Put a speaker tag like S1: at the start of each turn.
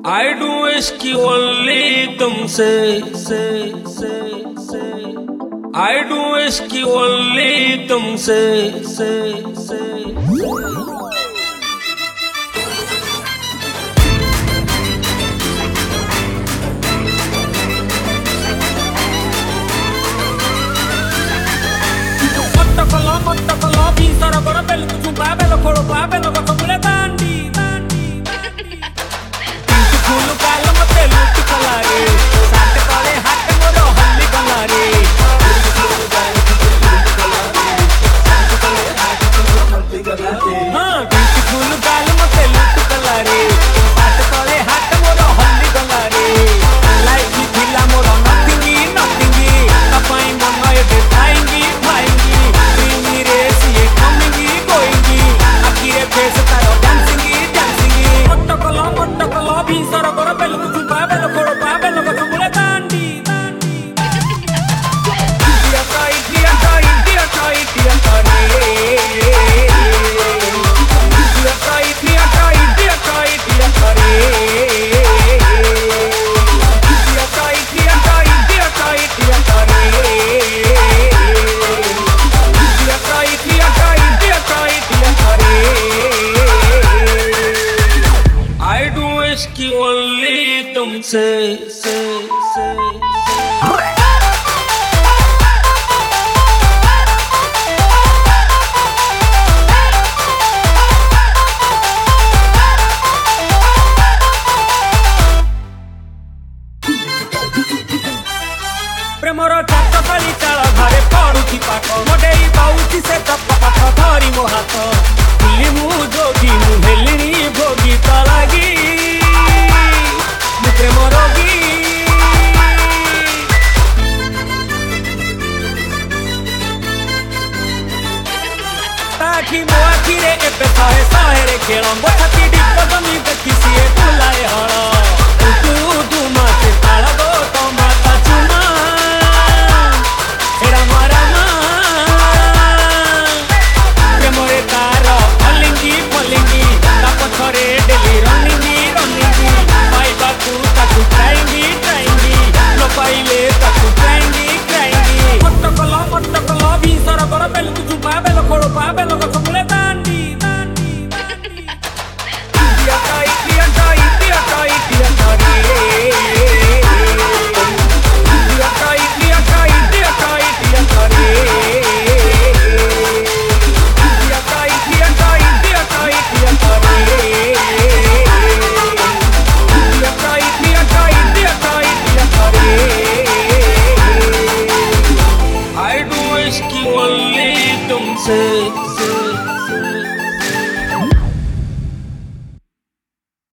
S1: I do इसकी only तुमसे I do इसकी only तुमसे Mottokolo bisara gora belu tu babelo kholo babelo go tumule dandi Pintu phulu kala mate lut kalare sate kale hat moro halli kalare ha pintu phulu kala mate lut kalare sate kale hat moro halli kalare like thila moro nothing tapai monoy betaingi bhaingi Mottokolo bisara gora belu tu babelo kholo babelo go tumule dandi India kare India kare India kare India kare India kare India kare India kare I do इसकी only तुमसे प्रेमर चाट पाली चाल घरे पड़ुची पाठ मोटेई पाउची से तप पाठ धरी मो हाथ दिल्ली मु जोगी मु हेलिनी भोगी तलागी मु प्रेम रोगी ताकि मो आखिरे एबे सहे सहे रे खेलम बछती डिप जमी देखि सिए बुलाए हण तू माते ताला गो तो माता चुमा Mottokolo bisara gora belu tu babelo kholo babelo go tumule dandi India kare India kare India kare India kare India kare India kare India kare India kare India kare India kare India kare India kare India kare India kare India kare India kare I do इसकी only तुमसे